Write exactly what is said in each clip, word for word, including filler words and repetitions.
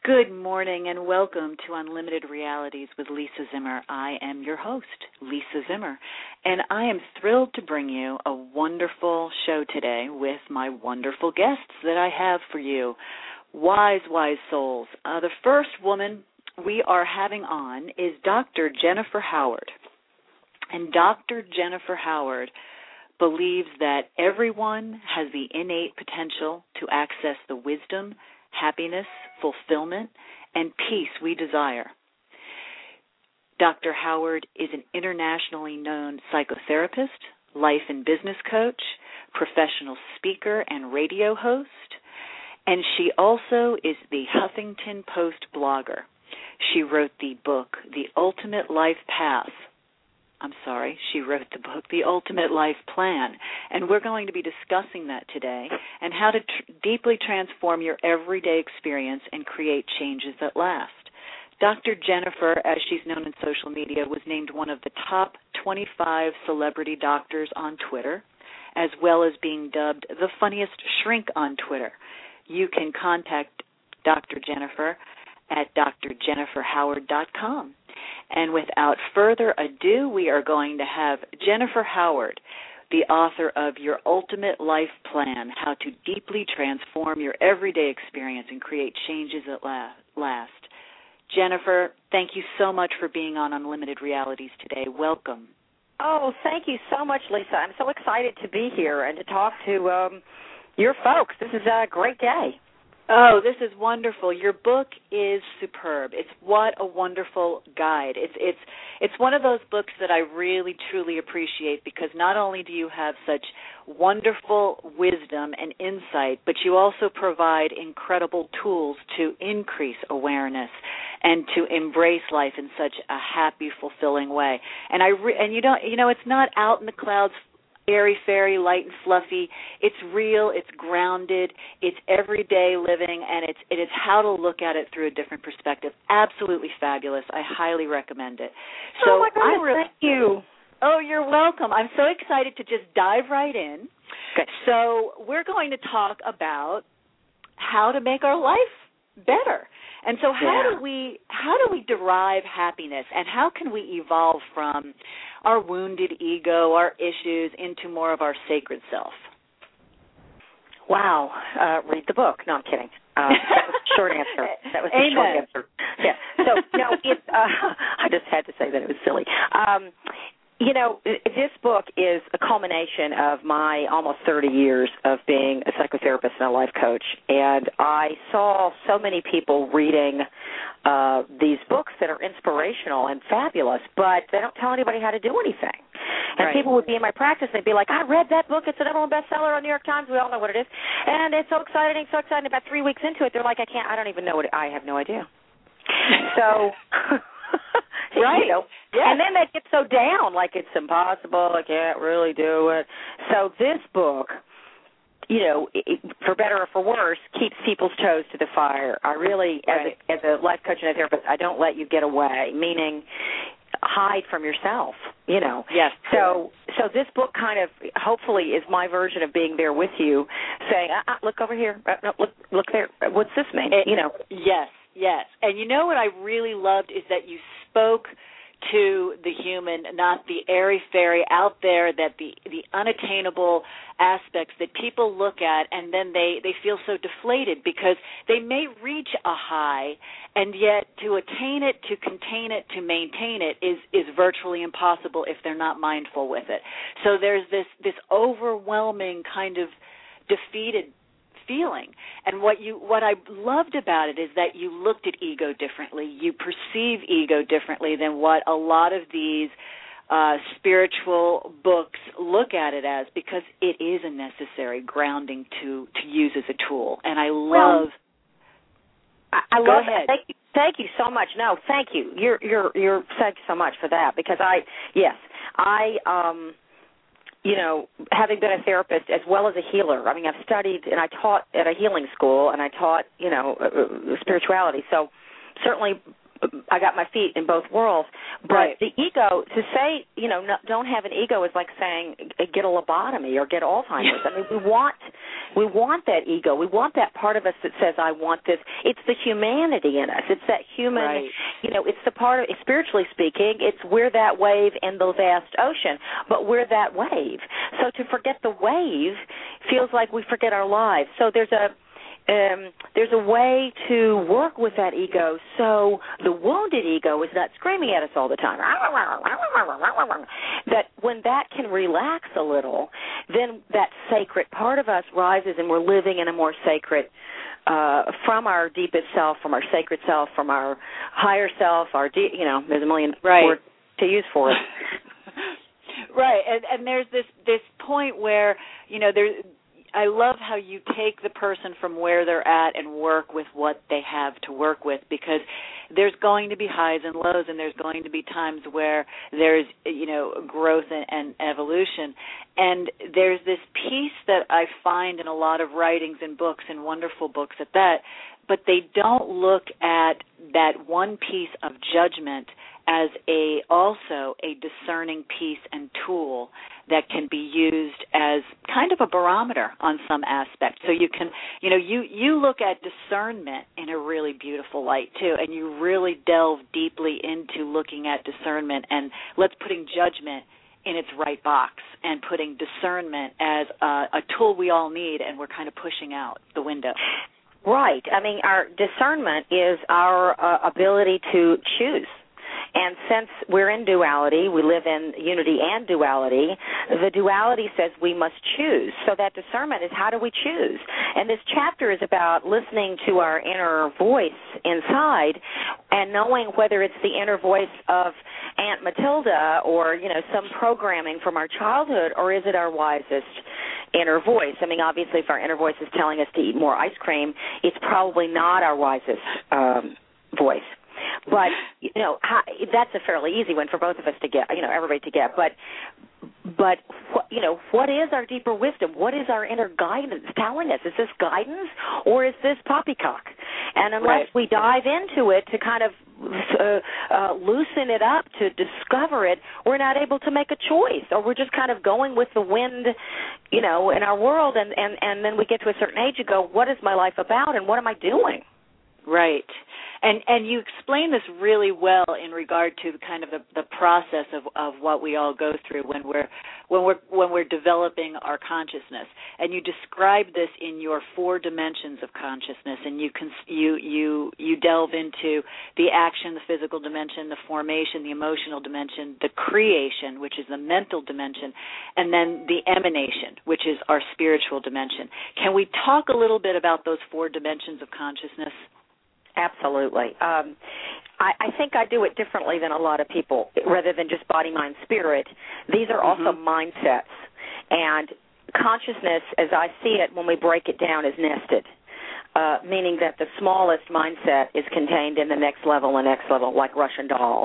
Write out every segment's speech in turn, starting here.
Good morning and welcome to Unlimited Realities with Lisa Zimmer. I am your host, Lisa Zimmer, and I am thrilled to bring you a wonderful show today with my wonderful guests that I have for you. Wise, wise souls. Uh, the first woman we are having on is Doctor Jennifer Howard. And Doctor Jennifer Howard believes that everyone has the innate potential to access the wisdom, happiness, fulfillment, and peace we desire. Doctor Howard is an internationally known psychotherapist, life and business coach, professional speaker, and radio host, and she also is the Huffington Post blogger. She wrote the book, The Ultimate Life Path. I'm sorry, she wrote the book, The Ultimate Life Plan, and we're going to be discussing that today and how to tr- deeply transform your everyday experience and create changes that last. Doctor Jennifer, as she's known in social media, was named one of the top twenty-five celebrity doctors on Twitter, as well as being dubbed the funniest shrink on Twitter. You can contact Doctor Jennifer at d r jennifer howard dot com. And without further ado, we are going to have Jennifer Howard, the author of Your Ultimate Life Plan, How to Deeply Transform Your Everyday Experience and Create Changes at Last. Jennifer, thank you so much for being on Unlimited Realities today. Welcome. Oh, thank you so much, Lisa. I'm so excited to be here and to talk to um, your folks. This is a great day. Oh, this is wonderful. Your book is superb. It's what a wonderful guide. It's it's it's one of those books that I really truly appreciate because not only do you have such wonderful wisdom and insight, but you also provide incredible tools to increase awareness and to embrace life in such a happy, fulfilling way. And I re- and you don't you know it's not out in the clouds, airy-fairy, light and fluffy. It's real, it's grounded, it's everyday living, and it's it is how to look at it through a different perspective. Absolutely fabulous. I highly recommend it. So oh, my goodness, I'm really, thank you. Oh, you're welcome. I'm so excited to just dive right in. Okay. So we're going to talk about how to make our life better. And so how yeah. do we how do we derive happiness, and how can we evolve from our wounded ego, our issues, into more of our sacred self? Wow. Uh, read the book. No, I'm kidding. Uh, that was the short answer. That was the Amen. short answer. Yeah. So, no, it, uh, I just had to say that it was silly. Um, you know, this book is a culmination of my almost thirty years of being a psychotherapist and a life coach. And I saw so many people reading uh, these books that are inspirational and fabulous, but they don't tell anybody how to do anything. And right. people would be in my practice, and they'd be like, I read that book. It's a number one bestseller on New York Times. We all know what it is. And it's so exciting, so exciting. About three weeks into it, they're like, I can't, I don't even know what it, I have no idea. So... Right. You know? Yes. And then they get so down, like it's impossible, I can't really do it. So this book, you know, it, for better or for worse, keeps people's toes to the fire. I really, right. as, a, as a life coach and a therapist, I don't let you get away, meaning hide from yourself, you know. Yes. So so this book kind of, hopefully, is my version of being there with you, saying, uh, uh, look over here, uh, no, look, look there, what's this mean, it, you know. Yes. Yes, and you know what I really loved is that you spoke to the human, not the airy-fairy out there, that the, the unattainable aspects that people look at and then they, they feel so deflated because they may reach a high and yet to attain it, to contain it, to maintain it is, is virtually impossible if they're not mindful with it. So there's this, this overwhelming kind of defeated feeling. And what you what I loved about it is that you looked at ego differently. You perceive ego differently than what a lot of these uh, spiritual books look at it as, because it is a necessary grounding to, to use as a tool. And I love... Well, I, I Go love ahead. Thank you, thank you so much. No, thank you. You're you're you're thank you so much for that, because I yes I um you know, having been a therapist as well as a healer. I mean, I've studied and I taught at a healing school, and I taught, you know, uh, spirituality. So certainly I got my feet in both worlds. But right. the ego, to say, you know, no, don't have an ego is like saying get a lobotomy or get Alzheimer's. I mean, we want we want that ego. We want that part of us that says, I want this. It's the humanity in us. It's that human, right. you know, it's the part of, spiritually speaking, it's we're that wave in the vast ocean, but we're that wave. So to forget the wave feels like we forget our lives. So there's a Um, there's a way to work with that ego so the wounded ego is not screaming at us all the time. That when that can relax a little, then that sacred part of us rises and we're living in a more sacred, uh, from our deepest self, from our sacred self, from our higher self, our, de- you know, there's a million right. words to use for it. Right, and, and there's this, this point where, you know, there's, I love how you take the person from where they're at and work with what they have to work with, because there's going to be highs and lows, and there's going to be times where there's, you know, growth and, and evolution. And there's this piece that I find in a lot of writings and books, and wonderful books at that, but they don't look at that one piece of judgment as a also a discerning piece and tool that can be used as kind of a barometer on some aspect. So you can, you know, you, you look at discernment in a really beautiful light too, and you really delve deeply into looking at discernment and let's putting judgment in its right box and putting discernment as a, a tool we all need, and we're kind of pushing out the window. Right. I mean, our discernment is our uh, ability to choose. And since we're in duality, we live in unity and duality, the duality says we must choose. So that discernment is how do we choose? And this chapter is about listening to our inner voice inside and knowing whether it's the inner voice of Aunt Matilda or, you know, some programming from our childhood, or is it our wisest inner voice? I mean, obviously, if our inner voice is telling us to eat more ice cream, it's probably not our wisest um, voice. But, you know, how, that's a fairly easy one for both of us to get, you know, everybody to get. But, but you know, what is our deeper wisdom? What is our inner guidance telling us? Is this guidance or is this poppycock? And unless right. we dive into it to kind of uh, uh, loosen it up, to discover it, we're not able to make a choice, or we're just kind of going with the wind, you know, in our world, and, and, and then we get to a certain age and go, what is my life about and what am I doing? Right. And and you explain this really well in regard to kind of the, the process of, of what we all go through when we're when we're when we're developing our consciousness. And you describe this in your four dimensions of consciousness, and you can you you you delve into the action, the physical dimension, the formation, the emotional dimension, the creation, which is the mental dimension, and then the emanation, which is our spiritual dimension. Can we talk a little bit about those four dimensions of consciousness? Absolutely. Um, I, I think I do it differently than a lot of people. Rather than just body, mind, spirit, these are mm-hmm. also mindsets. And consciousness, as I see it, when we break it down, is nested, uh, meaning that the smallest mindset is contained in the next level and next level, like Russian dolls.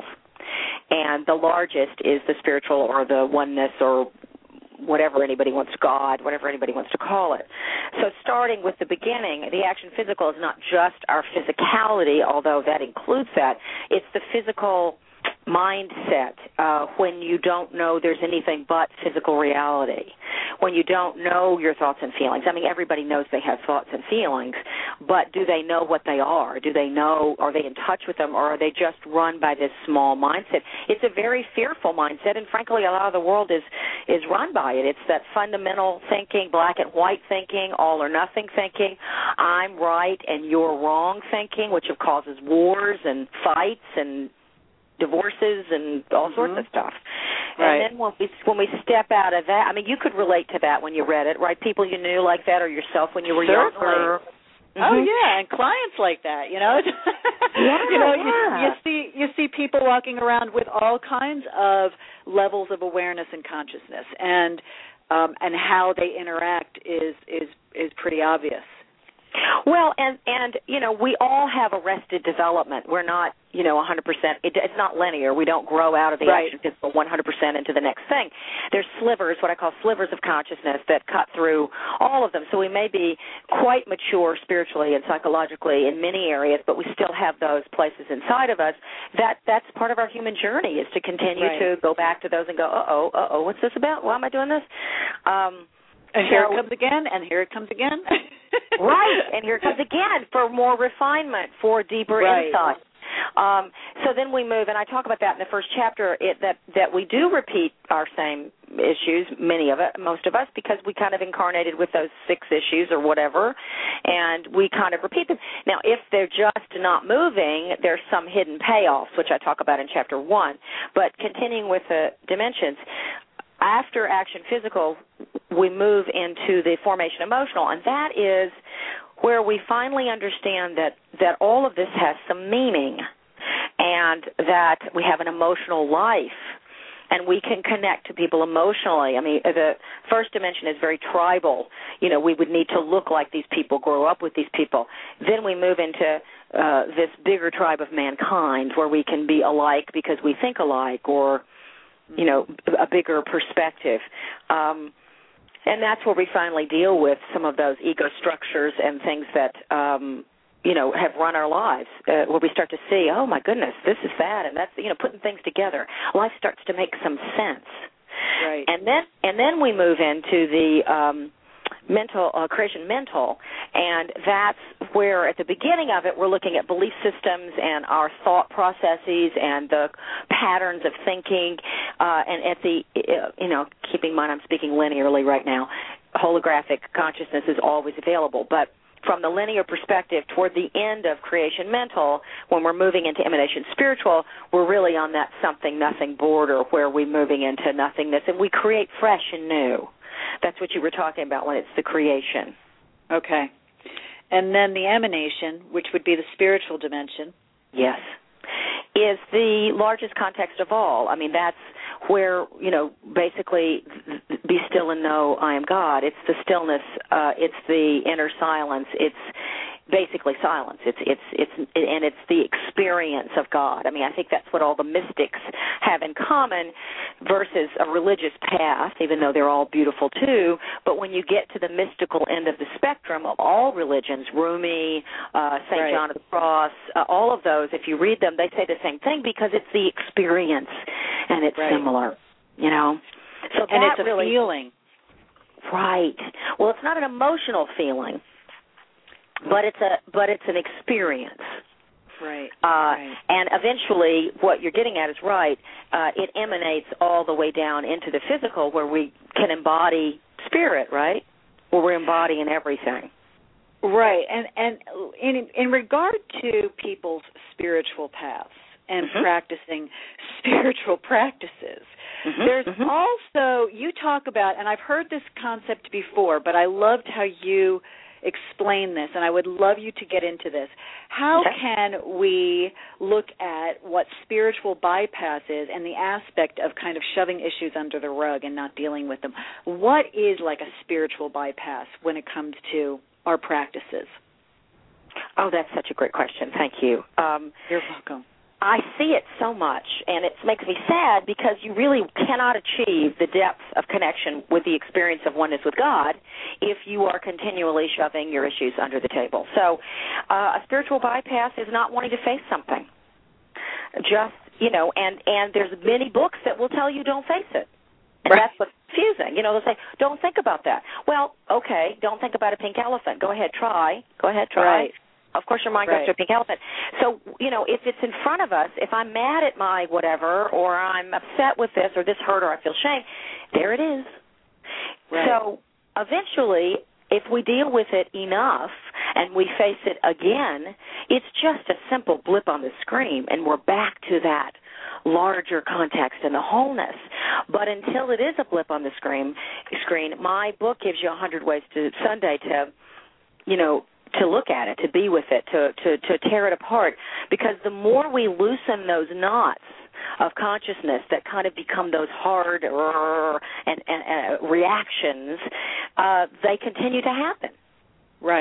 And the largest is the spiritual or the oneness or whatever anybody wants, God, whatever anybody wants to call it. So starting with the beginning, the action physical is not just our physicality, although that includes that. It's the physical mindset uh, when you don't know there's anything but physical reality, when you don't know your thoughts and feelings. I mean, everybody knows they have thoughts and feelings, but do they know what they are? Do they know, are they in touch with them, or are they just run by this small mindset? It's a very fearful mindset, and frankly, a lot of the world is, is run by it. It's that fundamental thinking, black and white thinking, all or nothing thinking, I'm right and you're wrong thinking, which causes wars and fights and divorces and all mm-hmm. sorts of stuff. Right. And then when we when we step out of that, I mean, you could relate to that when you read it, right? People you knew like that, or yourself when you were Certainly. younger. Mm-hmm. Oh yeah, and clients like that, you know. yeah, you know, yeah. you, you see you see people walking around with all kinds of levels of awareness and consciousness, and um, and how they interact is is is pretty obvious. Well, and, and, you know, we all have arrested development. We're not, you know, one hundred percent. It, it's not linear. We don't grow out of the right. action physical one hundred percent into the next thing. There's slivers, what I call slivers of consciousness that cut through all of them. So we may be quite mature spiritually and psychologically in many areas, but we still have those places inside of us. That That's part of our human journey, is to continue right. to go back to those and go, uh-oh, uh-oh, what's this about? Why am I doing this? Um And here so, it comes again, and here it comes again. Right, and here it comes again for more refinement, for deeper right. insight. Um, so then we move, and I talk about that in the first chapter, it, that, that we do repeat our same issues, many of it, most of us, because we kind of incarnated with those six issues or whatever, and we kind of repeat them. Now, if they're just not moving, there's some hidden payoffs, which I talk about in chapter one. But continuing with the dimensions, after action physical, we move into the formation emotional, and that is where we finally understand that, that all of this has some meaning and that we have an emotional life and we can connect to people emotionally. I mean, the first dimension is very tribal. You know, we would need to look like these people, grow up with these people. Then we move into uh, this bigger tribe of mankind where we can be alike because we think alike, or you know, a bigger perspective. Um, and that's where we finally deal with some of those ego structures and things that, um, you know, have run our lives, uh, where we start to see, oh, my goodness, this is that, and that's, you know, putting things together. Life starts to make some sense. Right. And then, and then we move into the um, mental, uh, creation mental, and that's where at the beginning of it we're looking at belief systems and our thought processes and the patterns of thinking, uh, and at the, uh, you know, keeping in mind I'm speaking linearly right now, holographic consciousness is always available, but from the linear perspective toward the end of creation mental, when we're moving into emanation spiritual, we're really on that something-nothing border where we're moving into nothingness, and we create fresh and new. That's what you were talking about when it's the creation. Okay. And then the emanation, which would be the spiritual dimension. Yes. Is the largest context of all. I mean, that's where, you know, basically be still and know I am God. It's the stillness. Uh, it's the inner silence. It's basically silence. It's it's it's and it's the experience of God. I mean, I think that's what all the mystics have in common versus a religious path, even though they're all beautiful too. But when you get to the mystical end of the spectrum of all religions, Rumi, uh, Saint right. John of the Cross, uh, all of those, if you read them, they say the same thing because it's the experience and it's right. similar, you know. So and that it's a really, feeling. Right. Well, it's not an emotional feeling. But it's a but it's an experience, right? Uh, right. And eventually, what you're getting at is right. Uh, it emanates all the way down into the physical, where we can embody spirit, right? Where we're embodying everything, right? And and in in regard to people's spiritual paths and mm-hmm. practicing spiritual practices, mm-hmm. there's mm-hmm. also, you talk about, and I've heard this concept before, but I loved how you explain this, and I would love you to get into this. How okay. can we look at what spiritual bypass is and the aspect of kind of shoving issues under the rug and not dealing with them? What is like a spiritual bypass when it comes to our practices? Oh, that's such a great question. Thank you. Um, You're welcome. I see it so much, and it makes me sad because you really cannot achieve the depth of connection with the experience of oneness with God if you are continually shoving your issues under the table. So uh, a spiritual bypass is not wanting to face something. Just, you know, and, and there's many books that will tell you don't face it. And right. that's what's confusing. You know, they'll say, don't think about that. Well, okay, don't think about a pink elephant. Go ahead, try. Go ahead, try. Right. Of course, your mind right. goes to a pink elephant. So, you know, if it's in front of us, if I'm mad at my whatever, or I'm upset with this, or this hurt, or I feel shame, there it is. Right. So eventually, if we deal with it enough and we face it again, it's just a simple blip on the screen, and we're back to that larger context and the wholeness. But until it is a blip on the screen, screen, my book gives you a hundred ways to Sunday to, you know, to look at it, to be with it, to, to, to tear it apart. Because the more we loosen those knots of consciousness that kind of become those hard uh, and, and uh, reactions, uh, they continue to happen. Right,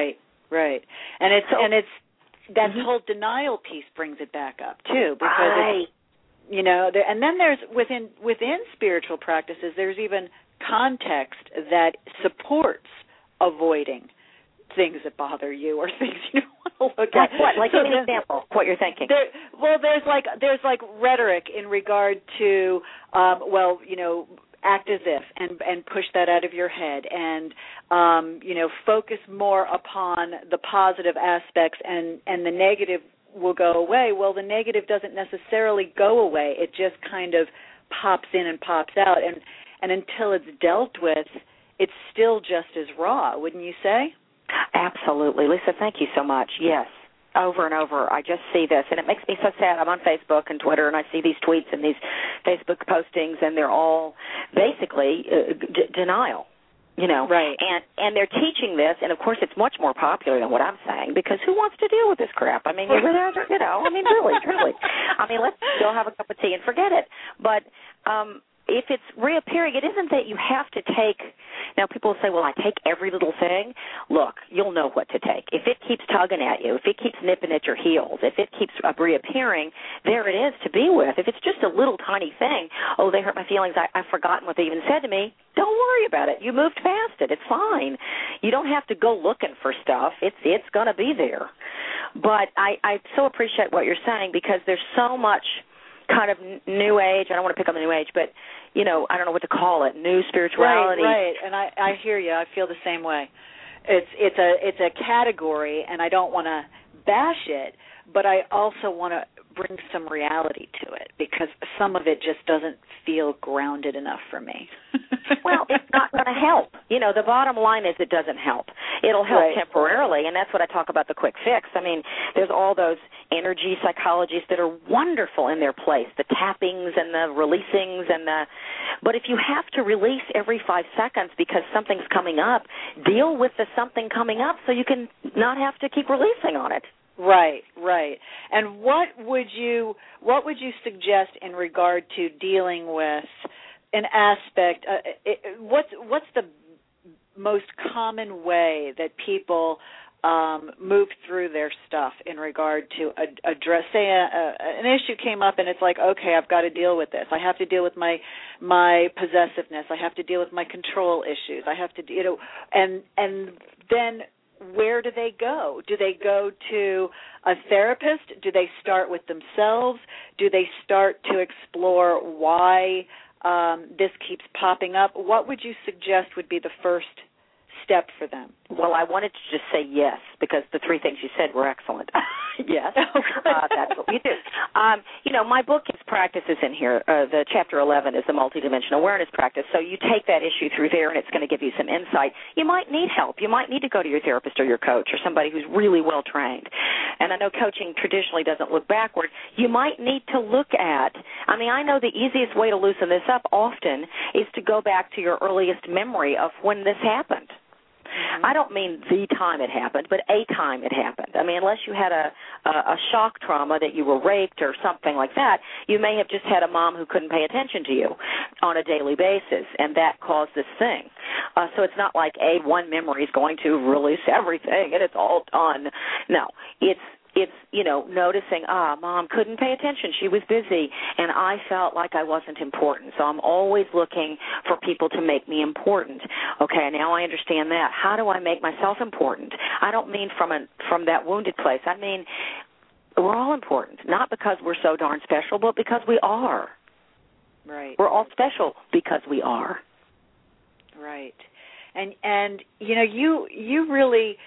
right. And it's so, and it's that mm-hmm. whole denial piece brings it back up too, because right. it's, you know, there, and then there's within within spiritual practices, there's even context that supports avoiding things that bother you or things you don't want to look like at. What? Like so give me an example. What you're thinking? There, well, there's like there's like rhetoric in regard to, um, well, you know, act as if and and push that out of your head, and um, you know, focus more upon the positive aspects, and and the negative will go away. Well, the negative doesn't necessarily go away. It just kind of pops in and pops out, and and until it's dealt with, it's still just as raw, wouldn't you say? Absolutely. Lisa, thank you so much. Yes. Over and over, I just see this, and it makes me so sad. I'm on Facebook and Twitter, and I see these tweets and these Facebook postings, and they're all basically uh, d- denial, you know. Right. And and they're teaching this, and, of course, it's much more popular than what I'm saying, because who wants to deal with this crap? I mean, you know, I mean, really, truly. I mean, let's go have a cup of tea and forget it. But um if it's reappearing, it isn't that you have to take – now people say, well, I take every little thing. Look, you'll know what to take. If it keeps tugging at you, if it keeps nipping at your heels, if it keeps uh, reappearing, there it is to be with. If it's just a little tiny thing, oh, they hurt my feelings, I, I've forgotten what they even said to me, don't worry about it. You moved past it. It's fine. You don't have to go looking for stuff. It's it's going to be there. But I, I so appreciate what you're saying, because there's so much – kind of new age, I don't want to pick on the new age, but, you know, I don't know what to call it, new spirituality. Right, right, and I, I hear you. I feel the same way. It's it's a it's a category, and I don't want to bash it, but I also want to bring some reality to it, because some of it just doesn't feel grounded enough for me. Well, it's not going to help. You know, the bottom line is it doesn't help. It'll help right. temporarily, and that's what I talk about, the quick fix. I mean, there's all those energy psychologists that are wonderful in their place, the tappings and the releasings and the – but if you have to release every five seconds because something's coming up, deal with the something coming up so you can not have to keep releasing on it. Right, right. And what would you what would you suggest in regard to dealing with an aspect? Uh, it, what's what's the most common way that people um, move through their stuff in regard to a, address? Say a, a, an issue came up, and it's like, okay, I've got to deal with this. I have to deal with my my possessiveness. I have to deal with my control issues. I have to, you know, and and then. Where do they go? Do they go to a therapist? Do they start with themselves? Do they start to explore why um, this keeps popping up? What would you suggest would be the first step for them? Well, I wanted to just say yes, because the three things you said were excellent. Yes, uh, that's what we do. Um, you know, my book is practices in here. Uh, the chapter eleven is the multidimensional awareness practice. So you take that issue through there, and it's going to give you some insight. You might need help. You might need to go to your therapist or your coach or somebody who's really well trained. And I know coaching traditionally doesn't look backward. You might need to look at, I mean, I know the easiest way to loosen this up often is to go back to your earliest memory of when this happened. Mm-hmm. I don't mean the time it happened, but a time it happened. I mean, unless you had a, a, a shock trauma that you were raped or something like that, you may have just had a mom who couldn't pay attention to you on a daily basis, and that caused this thing. Uh, so it's not like, A, one memory is going to release everything and it's all done. No, it's It's, you know, noticing, ah, Mom couldn't pay attention. She was busy, and I felt like I wasn't important. So I'm always looking for people to make me important. Okay, now I understand that. How do I make myself important? I don't mean from a, from that wounded place. I mean we're all important, not because we're so darn special, but because we are. Right. We're all special because we are. Right. And, and you know, you you really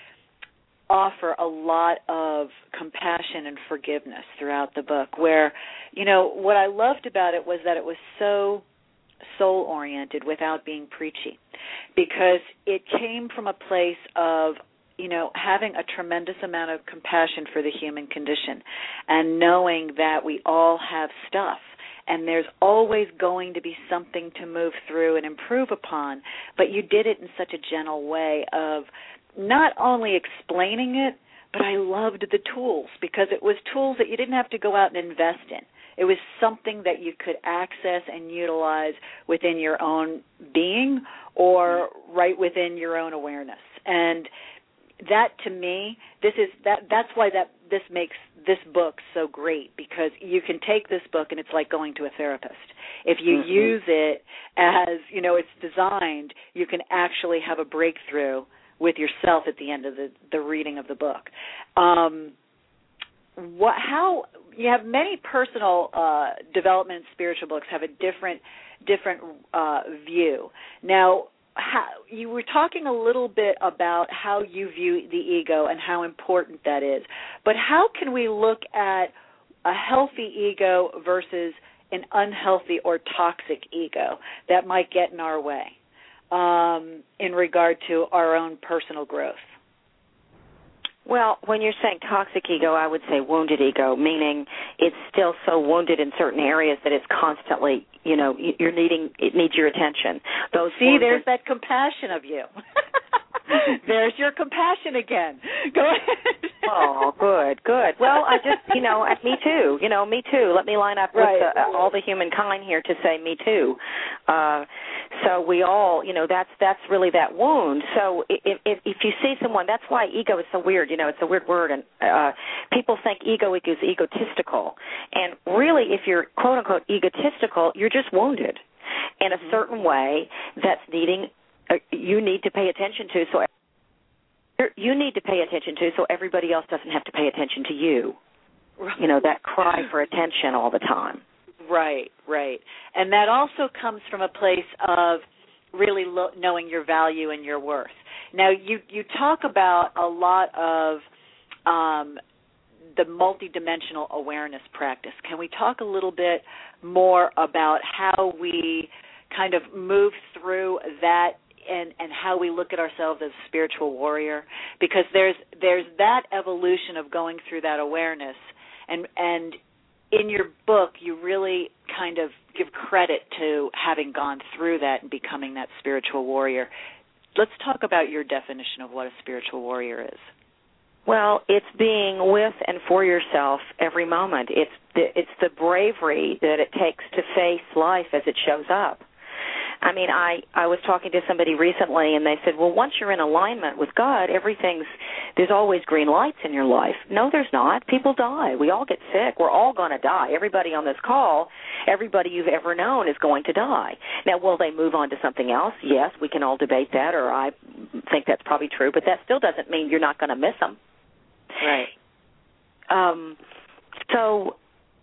offer a lot of compassion and forgiveness throughout the book, where, you know, what I loved about it was that it was so soul-oriented without being preachy, because it came from a place of, you know, having a tremendous amount of compassion for the human condition and knowing that we all have stuff. And there's always going to be something to move through and improve upon, but you did it in such a gentle way of not only explaining it, but I loved the tools, because it was tools that you didn't have to go out and invest in. It was something that you could access and utilize within your own being or right within your own awareness. And that to me, this is that. That's why that this makes this book so great, because you can take this book and it's like going to a therapist. If you mm-hmm. use it as, you know, it's designed, you can actually have a breakthrough with yourself at the end of the, the reading of the book. Um, what? How you have many personal uh, development and spiritual books have a different different uh, view. Now, how, you were talking a little bit about how you view the ego and how important that is, but how can we look at a healthy ego versus an unhealthy or toxic ego that might get in our way um, in regard to our own personal growth? Well, when you're saying toxic ego, I would say wounded ego, meaning it's still so wounded in certain areas that it's constantly, you know, you're needing, it needs your attention. Those See, there's that compassion of you. There's your compassion again. Go ahead. Oh, good, good. Well, I just, you know, me too. You know, me too. Let me line up right. with the, uh, all the humankind here to say me too. Uh, so we all, you know, that's that's really that wound. So if, if, if you see someone, that's why ego is so weird. You know, it's a weird word, and uh, people think ego equals egotistical. And really, if you're quote unquote egotistical, you're just wounded in a certain way that's needing. Uh, you need to pay attention to, so you need to pay attention to, so everybody else doesn't have to pay attention to you. You know, that cry for attention all the time. Right, right. And that also comes from a place of really lo- knowing your value and your worth. Now, you, you talk about a lot of um, the multidimensional awareness practice. Can we talk a little bit more about how we kind of move through that and, and how we look at ourselves as a spiritual warrior? Because there's there's that evolution of going through that awareness. And and in your book, you really kind of give credit to having gone through that and becoming that spiritual warrior. Let's talk about your definition of what a spiritual warrior is. Well, it's being with and for yourself every moment. It's the, it's the bravery that it takes to face life as it shows up. I mean, I, I was talking to somebody recently, and they said, well, once you're in alignment with God, everything's, there's always green lights in your life. No, there's not. People die. We all get sick. We're all going to die. Everybody on this call, everybody you've ever known is going to die. Now, will they move on to something else? Yes, we can all debate that, or I think that's probably true, but that still doesn't mean you're not going to miss them. Right. Um, so...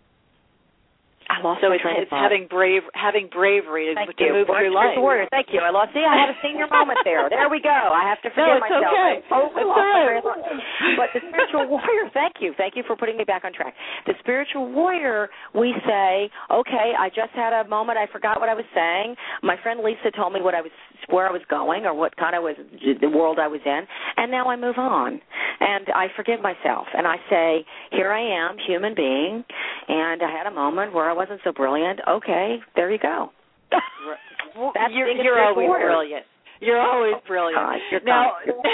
I lost so my it's, train of it's thought. having brave, having bravery to, Thank to you. move Warrior, through life. Warrior, thank you. I lost. See, I had a senior moment there. There we go. I have to forgive no, it's myself. Okay. I totally it's lost my right. train of thought. But the spiritual warrior, thank you. Thank you for putting me back on track. The spiritual warrior, we say, okay, I just had a moment. I forgot what I was saying. My friend Lisa told me what I was, where I was going, or what kind of was the world I was in, and now I move on, and I forgive myself, and I say, here I am, human being, and I had a moment where I wasn't so brilliant. Okay, there you go. That's you're you're always warrior. brilliant. You're always brilliant. God, you're now,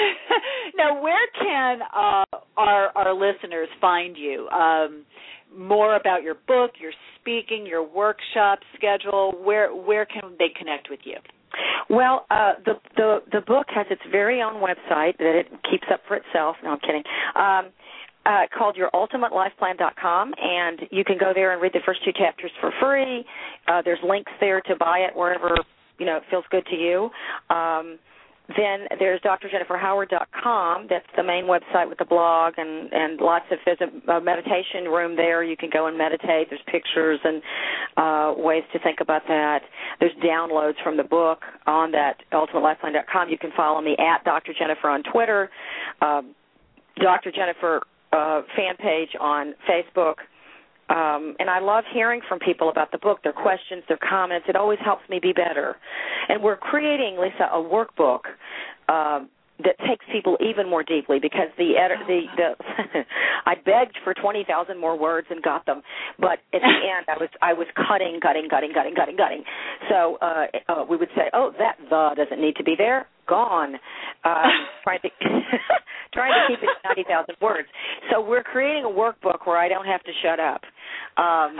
now, where can uh, our our listeners find you? Um, more about your book, your speaking, your workshop schedule. Where where can they connect with you? Well, uh, the the the book has its very own website that it keeps up for itself. No, I'm kidding. Um, Uh, called your ultimate life plan dot com, and you can go there and read the first two chapters for free. Uh, there's links there to buy it wherever, you know, it feels good to you. Um, then there's Dr Jennifer Howard dot com. That's the main website with the blog, and, and lots of, there's a, a meditation room there. You can go and meditate. There's pictures and uh, ways to think about that. There's downloads from the book on that ultimate life plan dot com. You can follow me at Doctor Jennifer on Twitter, um, Doctor Jennifer Uh, fan page on Facebook, um, and I love hearing from people about the book, their questions, their comments. It always helps me be better. And we're creating, Lisa, a workbook um, that takes people even more deeply, because the edi- the, the I begged for twenty thousand more words and got them, but at the end I was I was cutting, cutting, cutting, cutting, cutting, cutting. So uh, uh, we would say, oh, that the doesn't need to be there. Gone. Um, trying to trying to keep it to ninety thousand words. So we're creating a workbook where I don't have to shut up. Um,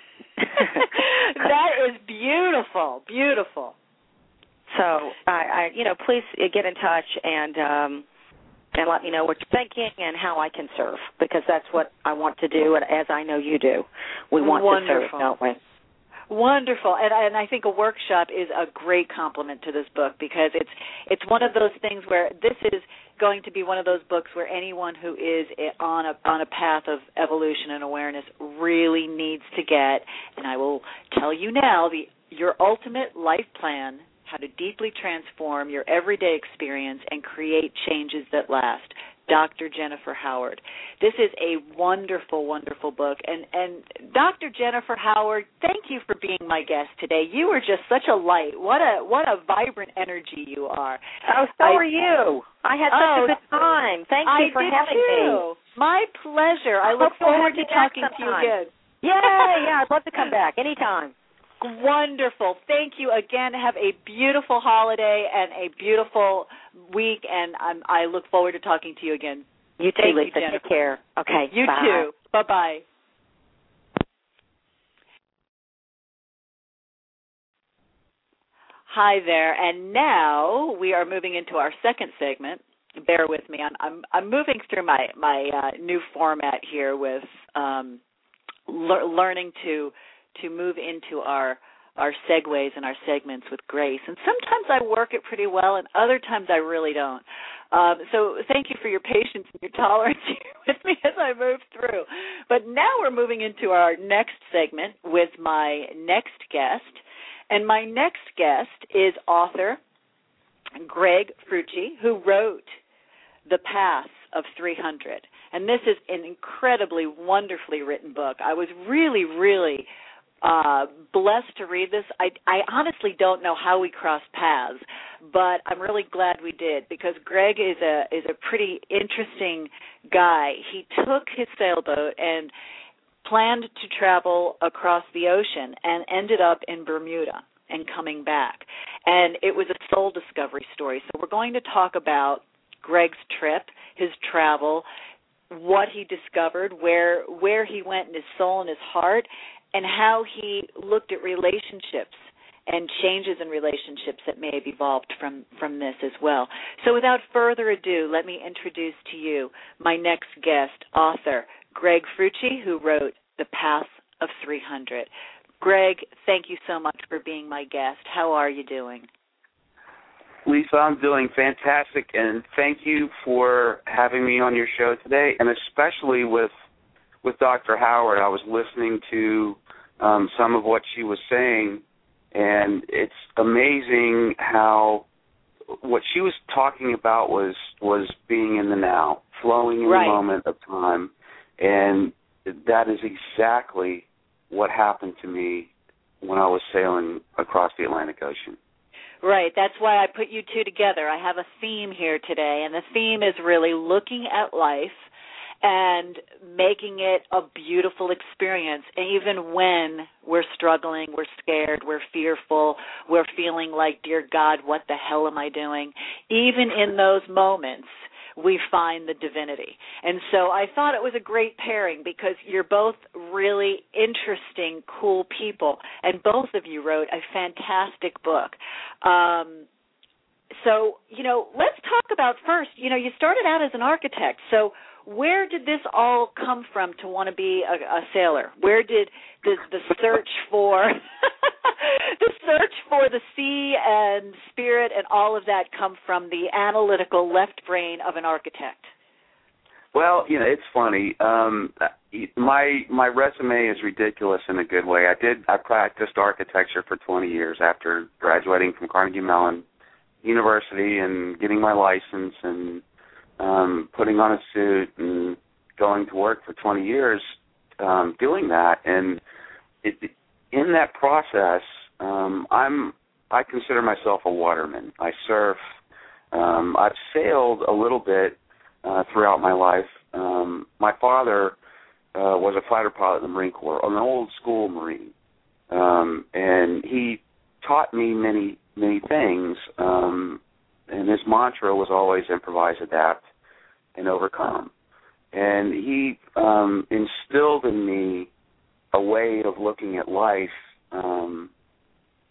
that is beautiful, beautiful. So I, I, you know, please get in touch, and um, and let me know what you're thinking and how I can serve, because that's what I want to do, and as I know you do. We want Wonderful. to serve, don't we? Wonderful, and, and I think a workshop is a great compliment to this book, because it's it's one of those things where this is going to be one of those books where anyone who is on a on a path of evolution and awareness really needs to get. And I will tell you now, the your ultimate life plan: how to deeply transform your everyday experience and create changes that last. Doctor Jennifer Howard. This is a wonderful, wonderful book. And, and Doctor Jennifer Howard, thank you for being my guest today. You are just such a light. What a what a vibrant energy you are. Oh, so I, are you. I had such oh, a good time. Thank you I for did having too. me. My pleasure. I, I look forward to talking to you again. Yeah, yeah, I'd love to come back anytime. Wonderful. Thank you again. Have a beautiful holiday and a beautiful week, and I'm, I look forward to talking to you again. You too, Thank Lisa. You, Take care. Okay, You bye. too. Bye-bye. Hi there, and now we are moving into our second segment. Bear with me. I'm I'm, I'm moving through my my uh, new format here with um, le- learning to to move into our our segues and our segments with grace. And sometimes I work it pretty well, and other times I really don't. Um, so thank you for your patience and your tolerance with me as I move through. But now we're moving into our next segment with my next guest. And my next guest is author Greg Frucci, who wrote The Path of three hundred. And this is an incredibly, wonderfully written book. I was really, really Uh, blessed to read this. I, I honestly don't know how we crossed paths, but I'm really glad we did, because Greg is a is a pretty interesting guy. He took his sailboat and planned to travel across the ocean and ended up in Bermuda and coming back. And it was a soul discovery story. So we're going to talk about Greg's trip, his travel, what he discovered, where where he went in his soul and his heart, and how he looked at relationships and changes in relationships that may have evolved from, from this as well. So without further ado, let me introduce to you my next guest, author Greg Frucci, who wrote The Path of three hundred. Greg, thank you so much for being my guest. How are you doing? Lisa, I'm doing fantastic, and thank you for having me on your show today, and especially with with Doctor Howard. I was listening to um, some of what she was saying, and it's amazing how what she was talking about was was being in the now, flowing in right. the moment of time, and that is exactly what happened to me when I was sailing across the Atlantic Ocean. Right. That's why I put you two together. I have a theme here today, and the theme is really looking at life and making it a beautiful experience, even when we're struggling, we're scared, we're fearful, we're feeling like, dear God, what the hell am I doing? Even in those moments, we find the divinity. And so I thought it was a great pairing, because you're both really interesting, cool people, and both of you wrote a fantastic book. Um, so, you know, let's talk about first, you know, you started out as an architect, so where did this all come from to want to be a, a sailor? Where did the, the search for the search for the sea and spirit and all of that come from, the analytical left brain of an architect? Well, you know, it's funny. Um, my my resume is ridiculous in a good way. I did I practiced architecture for twenty years after graduating from Carnegie Mellon University and getting my license and Um, putting on a suit and going to work for twenty years, um, doing that, and it, in that process, um, I'm I consider myself a waterman. I surf. Um, I've sailed a little bit uh, throughout my life. Um, my father uh, was a fighter pilot in the Marine Corps, an old school Marine, um, and he taught me many many things. Um, And his mantra was always improvise, adapt, and overcome. And he um, instilled in me a way of looking at life um,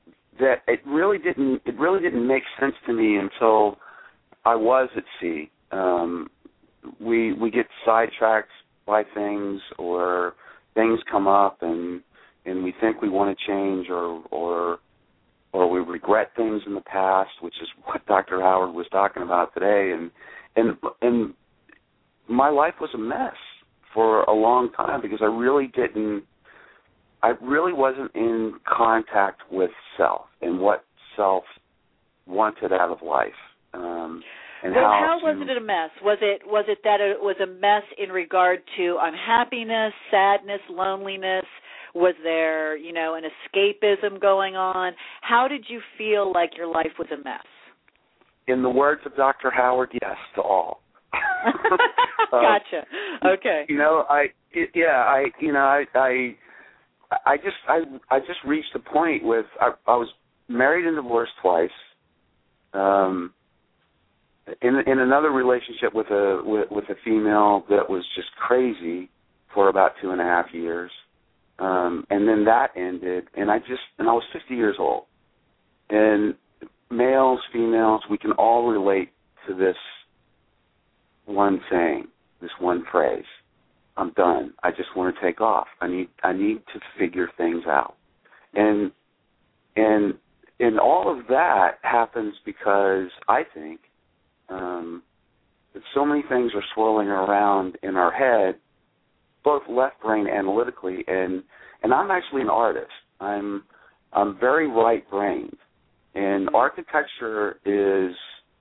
that it really didn't it really didn't make sense to me until I was at sea. um, we we get sidetracked by things, or things come up, and and we think we want to change, or or or we regret things in the past, which is what Doctor Howard was talking about today. And and and my life was a mess for a long time because I really didn't, I really wasn't in contact with self and what self wanted out of life. Um, and well, how, how to, was it a mess? Was it was it that it was a mess in regard to unhappiness, sadness, loneliness? Was there, you know, an escapism going on? How did you feel like your life was a mess? In the words of Doctor Howard, yes to all. Gotcha. Okay. You know, I it, yeah, I you know, I I I just I I just reached a point with I, I was married and divorced twice. Um, in in another relationship with a with, with a female that was just crazy for about two and a half years. Um, and then that ended, and I just and I was fifty years old. And males, females, we can all relate to this one thing, this one phrase. I'm done. I just want to take off. I need I need to figure things out. And and and all of that happens because I think um, that so many things are swirling around in our head, both left brain analytically, and and I'm actually an artist. I'm I'm very right brained, and architecture is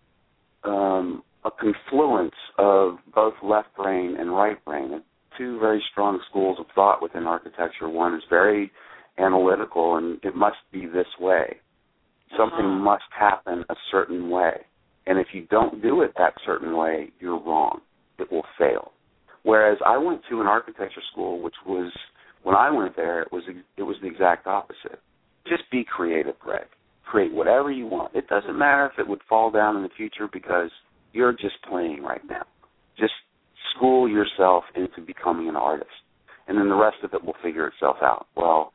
um, a confluence of both left brain and right brain. Two very strong schools of thought within architecture. One is very analytical, and it must be this way. Something uh-huh. must happen a certain way, and if you don't do it that certain way, you're wrong. It will fail. Whereas I went to an architecture school, which was, when I went there, it was it was the exact opposite. Just be creative, Greg. Create whatever you want. It doesn't matter if it would fall down in the future because you're just playing right now. Just school yourself into becoming an artist, and then the rest of it will figure itself out. Well,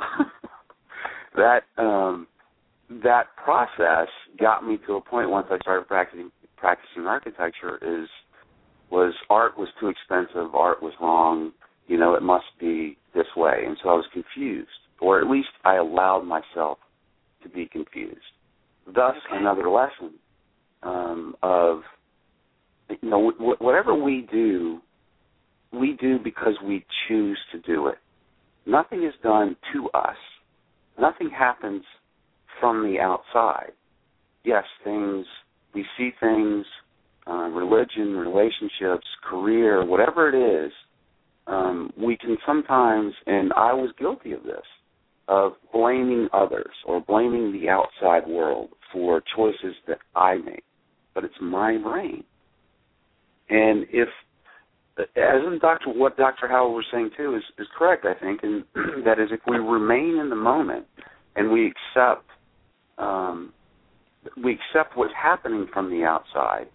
that um, that process got me to a point once I started practicing practicing architecture is. was art was too expensive, art was wrong, you know, it must be this way. And so I was confused, or at least I allowed myself to be confused. Thus, okay. another lesson um, of, you know, w- whatever we do, we do because we choose to do it. Nothing is done to us. Nothing happens from the outside. Yes, things, we see things, Uh, religion, relationships, career, whatever it is, um, we can sometimes, and I was guilty of this, of blaming others or blaming the outside world for choices that I make. But it's my brain. And if, as in Doctor what Doctor Howell was saying too is, is correct, I think, and that is if we remain in the moment and we accept, um, we accept what's happening from the outside,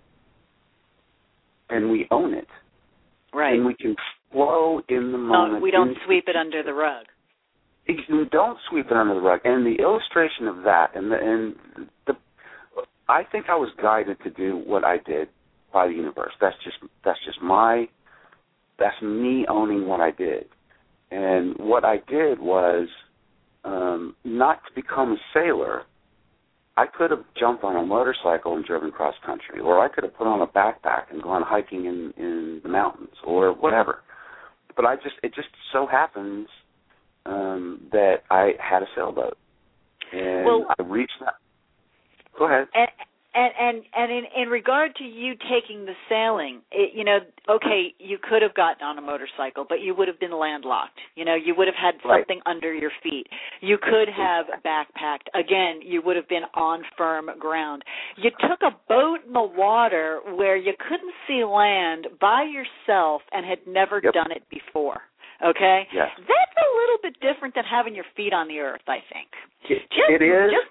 and we own it. Right. And we can flow in the moment. No, we don't sweep it under the rug. We don't sweep it under the rug. And the illustration of that, and the, and the, I think I was guided to do what I did by the universe. That's just that's just my, that's me owning what I did. And what I did was um, not to become a sailor. I could have jumped on a motorcycle and driven cross country, or I could have put on a backpack and gone hiking in, in the mountains, or whatever. But I just it just so happens um, that I had a sailboat, and well, I reached that. Go ahead. And and and, and in, in regard to you taking the sailing, it, you know, okay, you could have gotten on a motorcycle, but you would have been landlocked. You know, you would have had something right. under your feet. You could have backpacked. Again, you would have been on firm ground. You took a boat in the water where you couldn't see land by yourself and had never yep. done it before. Okay? Yes. That's a little bit different than having your feet on the earth, I think. It, just, it is. Just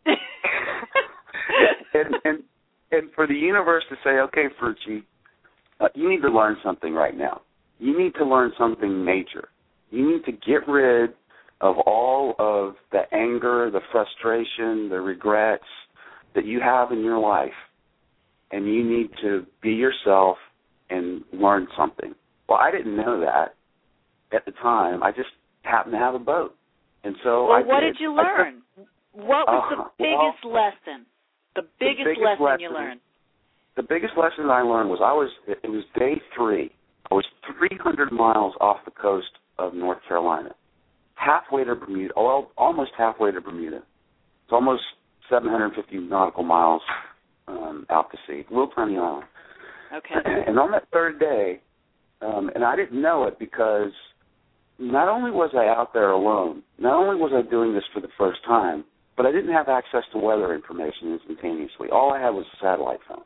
and, and and for the universe to say, okay, Frucci, uh, you need to learn something right now. You need to learn something major. You need to get rid of all of the anger, the frustration, the regrets that you have in your life. and you need to be yourself and learn something. Well, I didn't know that at the time. I just happened to have a boat. And so well, I what did. did you learn? I, what was uh, the biggest well, lesson? The biggest, the biggest lesson, lesson you learned? The biggest lesson I learned was I was, it was day three. I was three hundred miles off the coast of North Carolina, halfway to Bermuda, well, almost halfway to Bermuda. It's almost seven hundred fifty nautical miles um, out to sea, a little tiny island. Okay. And on that third day, um, and I didn't know it because not only was I out there alone, not only was I doing this for the first time, but I didn't have access to weather information instantaneously. All I had was a satellite phone.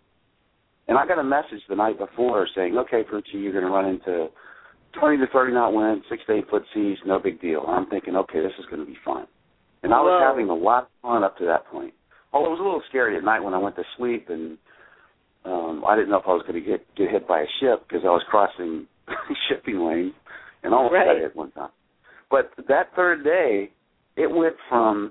And I got a message the night before saying, okay, Frucci, you're going to run into twenty to thirty knot winds, six to eight foot seas, no big deal. And I'm thinking, okay, this is going to be fun. And I was Whoa. having a lot of fun up to that point. Although it was a little scary at night when I went to sleep, and um, I didn't know if I was going to get, get hit by a ship because I was crossing shipping lanes and almost right. got hit one time. But that third day, it went from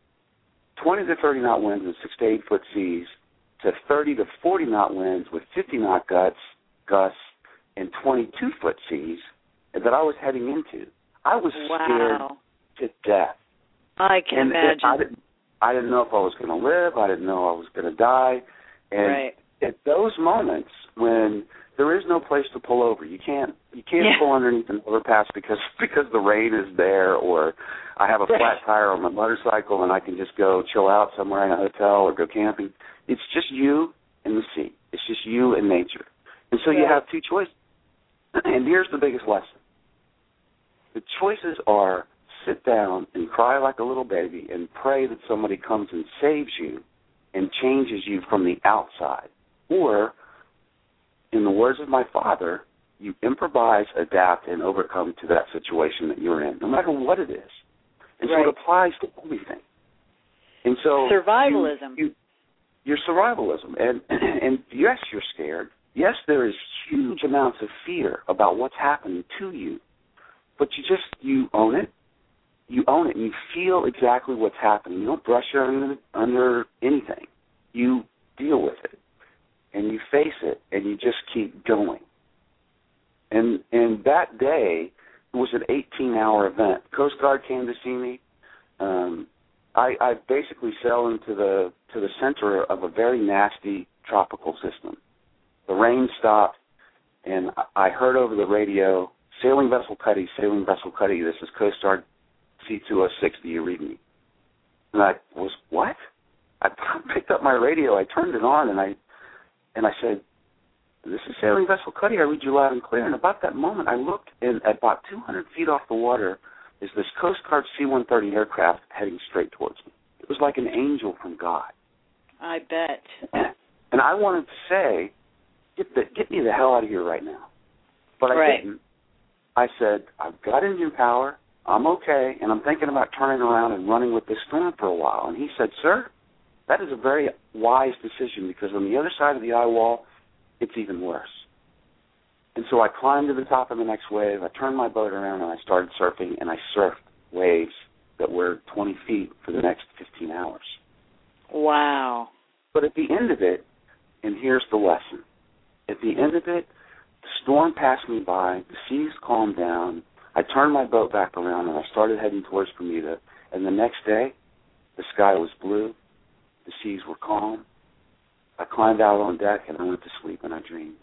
twenty to thirty knot winds and six to eight foot seas to thirty to forty knot winds with fifty knot gusts, gusts, and twenty-two foot seas that I was heading into. I was wow. scared to death. I can and imagine. I didn't, I didn't know if I was going to live. I didn't know I was going to die. And right. at those moments when there is no place to pull over, you can't you can't yeah. pull underneath an overpass because because the rain is there, or I have a right. flat tire on my motorcycle and I can just go chill out somewhere in a hotel or go camping. It's just you and the sea. It's just you and nature. And so right. you have two choices. And here's the biggest lesson. The choices are sit down and cry like a little baby and pray that somebody comes and saves you and changes you from the outside. Or, in the words of my father, you improvise, adapt, and overcome to that situation that you're in, no matter what it is. And right. so it applies to everything. And so survivalism. You, you, your survivalism. And, and yes, you're scared. Yes, there is huge amounts of fear about what's happening to you. But you just, you own it. You own it, and you feel exactly what's happening. You don't brush it under, under anything. You deal with it, and you face it, and you just keep going. And and that day, it was an eighteen-hour event. Coast Guard came to see me. Um, I, I basically sailed into the to the center of a very nasty tropical system. The rain stopped, and I heard over the radio, "Sailing Vessel Cuddy, Sailing Vessel Cuddy, this is Coast Guard C two oh six, do you read me?" And I was, what? I picked up my radio, I turned it on, and I and I said, "This is Sailing Vessel Cuddy, I read you loud and clear." And about that moment, I looked, and at about two hundred feet off the water is this Coast Guard C one thirty aircraft heading straight towards me. It was like an angel from God. I bet. And I wanted to say, get, the, get me the hell out of here right now. But I right. didn't. I said, I've got engine power. I'm okay, and I'm thinking about turning around and running with this storm for a while. And he said, sir, that is a very wise decision because on the other side of the eye wall, it's even worse. And so I climbed to the top of the next wave, I turned my boat around, and I started surfing, and I surfed waves that were twenty feet for the next fifteen hours. Wow. But at the end of it, and here's the lesson, at the end of it, the storm passed me by, the seas calmed down, I turned my boat back around, and I started heading towards Bermuda, and the next day, the sky was blue, the seas were calm, I climbed out on deck, and I went to sleep, and I dreamed.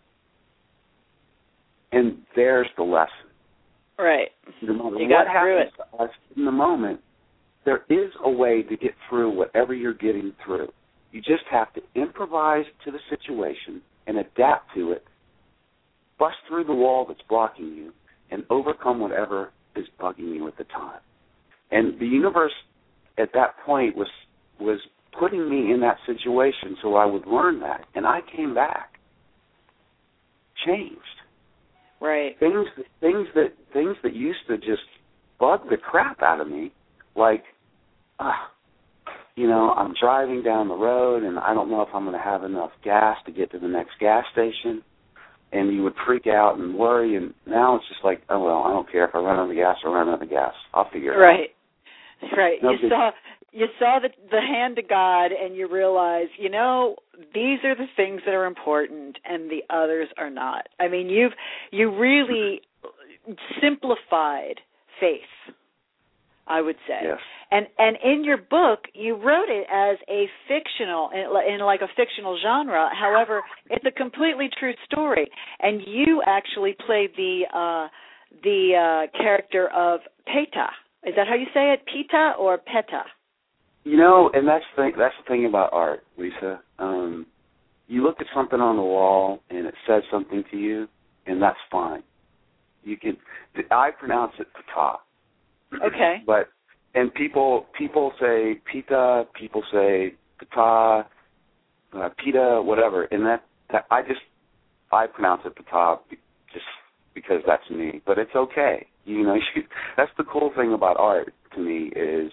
And there's the lesson. Right. No matter you what got through happens it. to us in the moment, there is a way to get through whatever you're getting through. You just have to improvise to the situation and adapt to it, bust through the wall that's blocking you, and overcome whatever is bugging you at the time. And the universe at that point was was putting me in that situation so I would learn that. And I came back, changed. Right. Things things that things that used to just bug the crap out of me, like, uh, you know, I'm driving down the road and I don't know if I'm going to have enough gas to get to the next gas station. And you would freak out and worry, and now it's just like, oh, well, I don't care if I run out of gas or run out of gas. I'll figure it right. out. Right. No you saw you saw the, the hand of God, and you realize, you know, these are the things that are important and the others are not. I mean, you've you really simplified faith, I would say. Yes. And and in your book, you wrote it as a fictional, in, in like a fictional genre. However, it's a completely true story. And you actually played the uh, the uh, character of Peta. Is that how you say it? Peta or Peta? You know, and that's the, that's the thing about art, Lisa. Um, you look at something on the wall and it says something to you, and that's fine. You can. I pronounce it Peta. Okay. But and people people say Pita, people say Peta, uh, Pita, whatever, and that, that I just I pronounce it Peta just because that's me. But it's okay. You know, you, that's the cool thing about art to me is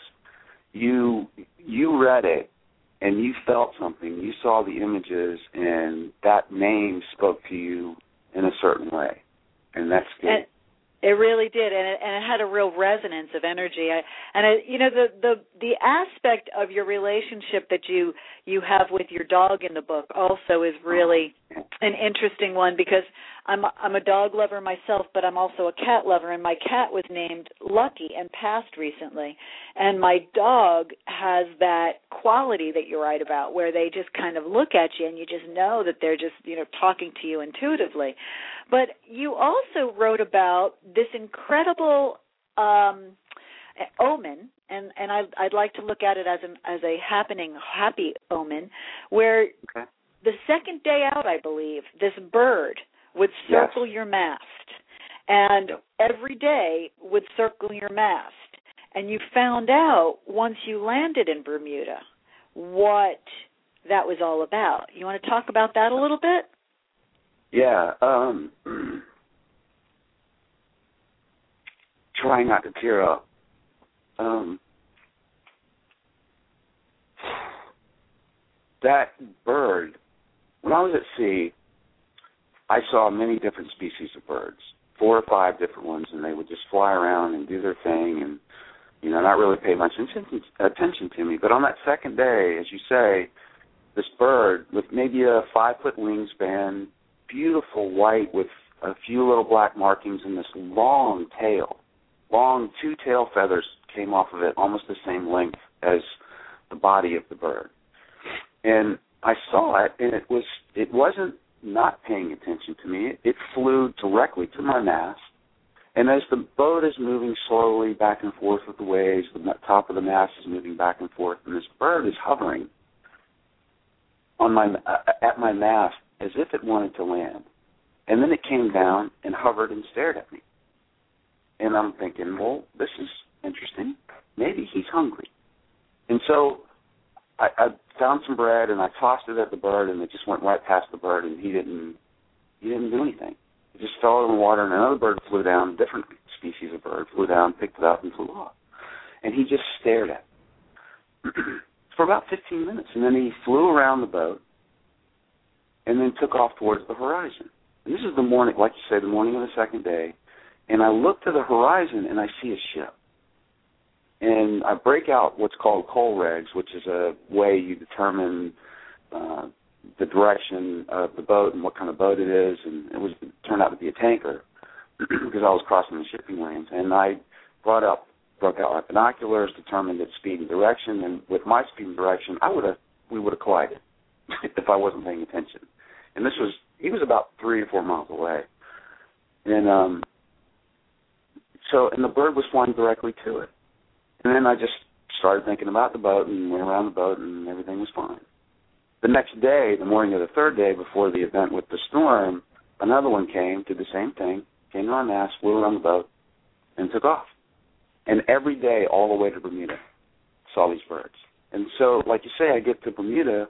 you you read it and you felt something. You saw the images, and that name spoke to you in a certain way, and that's good. And it really did, and it, and it had a real resonance of energy. I, and I, you know, the, the the aspect of your relationship that you you have with your dog in the book also is really an interesting one, because I'm I'm a dog lover myself, but I'm also a cat lover, and my cat was named Lucky and passed recently. And my dog has that quality that you write about, where they just kind of look at you and you just know that they're just, you know, talking to you intuitively. But you also wrote about this incredible um, omen, and, and I, I'd like to look at it as an as a happening, happy omen, where okay. the second day out, I believe, this bird would circle yes. your mast, and every day would circle your mast. And you found out once you landed in Bermuda what that was all about. You want to talk about that a little bit? Yeah. Um, try not to tear up. Um, that bird, when I was at sea, I saw many different species of birds, four or five different ones, and they would just fly around and do their thing and, you know, not really pay much attention, attention to me. But on that second day, as you say, this bird with maybe a five-foot wingspan, beautiful white with a few little black markings, and this long tail, long two tail feathers came off of it, almost the same length as the body of the bird. And I saw it, and it was it wasn't not paying attention to me. It, it flew directly to my mast, and as the boat is moving slowly back and forth with the waves, the top of the mast is moving back and forth, and this bird is hovering on my uh, at my mast as if it wanted to land. And then it came down and hovered and stared at me. And I'm thinking, well, this is interesting. Maybe he's hungry. And so I, I found some bread and I tossed it at the bird, and it just went right past the bird, and he didn't he didn't do anything. It just fell in the water, and another bird flew down, a different species of bird flew down, picked it up, and flew off. And he just stared at it for about fifteen minutes, and then he flew around the boat and then took off towards the horizon. And this is the morning, like you say, the morning of the second day, and I look to the horizon and I see a ship. And I break out what's called coal regs, which is a way you determine uh, the direction of the boat and what kind of boat it is. And it was it turned out to be a tanker because I was crossing the shipping lanes. And I brought up, broke out my binoculars, determined its speed and direction. And with my speed and direction, I would have we would have collided if I wasn't paying attention. And this was he was about three or four miles away. And um, so and the bird was flying directly to it. And then I just started thinking about the boat and went around the boat, and everything was fine. The next day, the morning of the third day before the event with the storm, another one came, did the same thing, came to our mast, flew around the boat, and took off. And every day, all the way to Bermuda, saw these birds. And so, like you say, I get to Bermuda,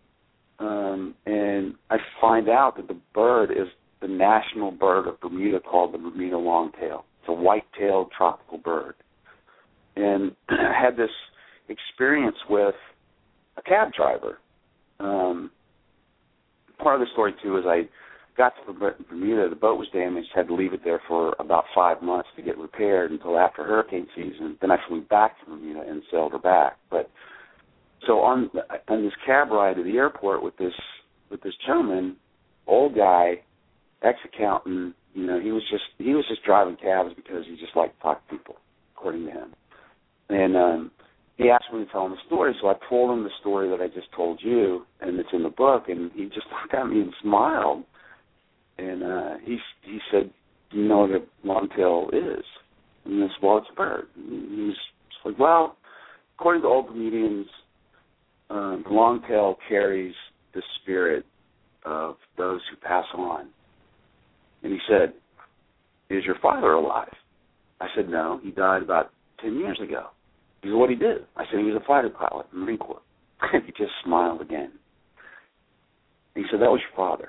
um, and I find out that the bird is the national bird of Bermuda called the Bermuda longtail. It's a white-tailed tropical bird. And I had this experience with a cab driver. Um, part of the story, too, is I got to Bermuda, the boat was damaged, had to leave it there for about five months to get repaired until after hurricane season. Then I flew back to Bermuda and sailed her back. But so on on this cab ride to the airport with this with this gentleman, old guy, ex-accountant, you know, he was just he was just driving cabs because he just liked to talk to people, according to him. And um, he asked me to tell him the story, so I told him the story that I just told you, and it's in the book. And he just looked at me and smiled, and uh, he he said, "Do you know what a longtail is?" And I said, "Well, it's a bird." And he was just like, "Well, according to old Bermudians, um, the longtail carries the spirit of those who pass on." And he said, "Is your father alive?" I said, "No, he died about ten years ago." He said, "What did he do?" I said, "He was a fighter pilot in the Marine Corps." And he just smiled again. And he said, "That was your father."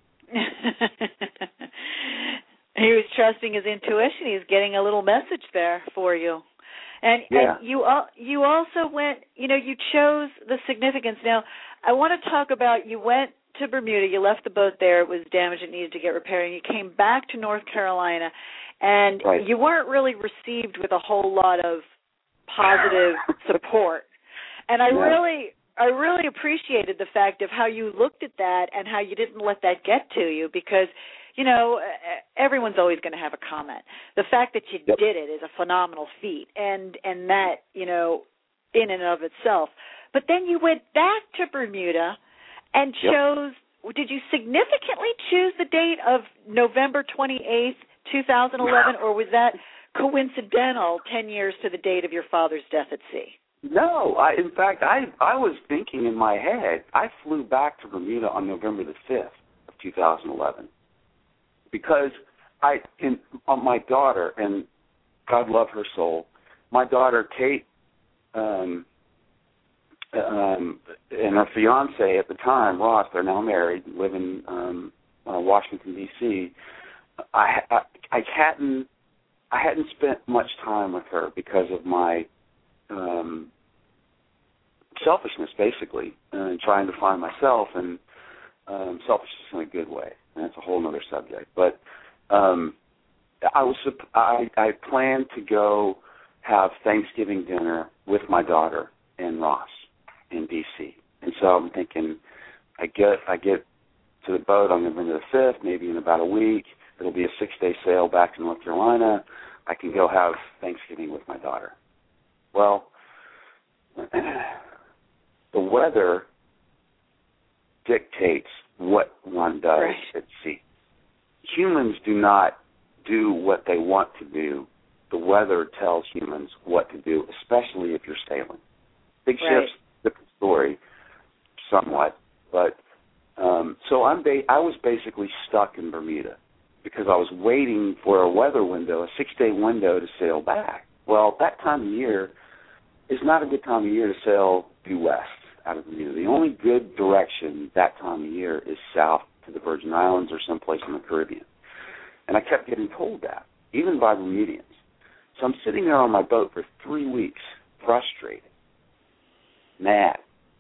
He was trusting his intuition. He was getting a little message there for you. And, yeah. and you al- you also went, you know, you chose the significance. Now, I want to talk about, you went to Bermuda, you left the boat there, it was damaged, it needed to get repaired, and you came back to North Carolina, and right. you weren't really received with a whole lot of positive support. And I yeah. really I really appreciated the fact of how you looked at that and how you didn't let that get to you, because, you know, everyone's always going to have a comment. The fact that you yep. did it is a phenomenal feat, and, and that, you know, in and of itself. But then you went back to Bermuda and yep. chose, did you significantly choose the date of November twenty-eighth, twenty eleven, or was that coincidental, ten years to the date of your father's death at sea? No, I, in fact, I I was thinking in my head, I flew back to Bermuda on November the fifth of two thousand eleven because I, in, on my daughter, and God love her soul, my daughter Kate um, um, and her fiance at the time, Ross, they're now married, live in um, uh, Washington, D C I, I I hadn't I hadn't spent much time with her because of my Um, selfishness, basically, and trying to find myself, and um, selfishness in a good way. And that's a whole other subject. But um, I was I, I planned to go have Thanksgiving dinner with my daughter and Ross in D C And so I'm thinking, I get I get to the boat on November the fifth, maybe in about a week. It'll be a six-day sail back to North Carolina. I can go have Thanksgiving with my daughter. Well, the weather dictates what one does right. at sea. Humans do not do what they want to do. The weather tells humans what to do, especially if you're sailing. Big right. ships, different story, somewhat. But um, so I'm ba- I was basically stuck in Bermuda because I was waiting for a weather window, a six-day window to sail back. Well, that time of year is not a good time of year to sail due west out of Bermuda. The only good direction that time of year is south to the Virgin Islands or someplace in the Caribbean. And I kept getting told that, even by Bermudians. So I'm sitting there on my boat for three weeks, frustrated, mad,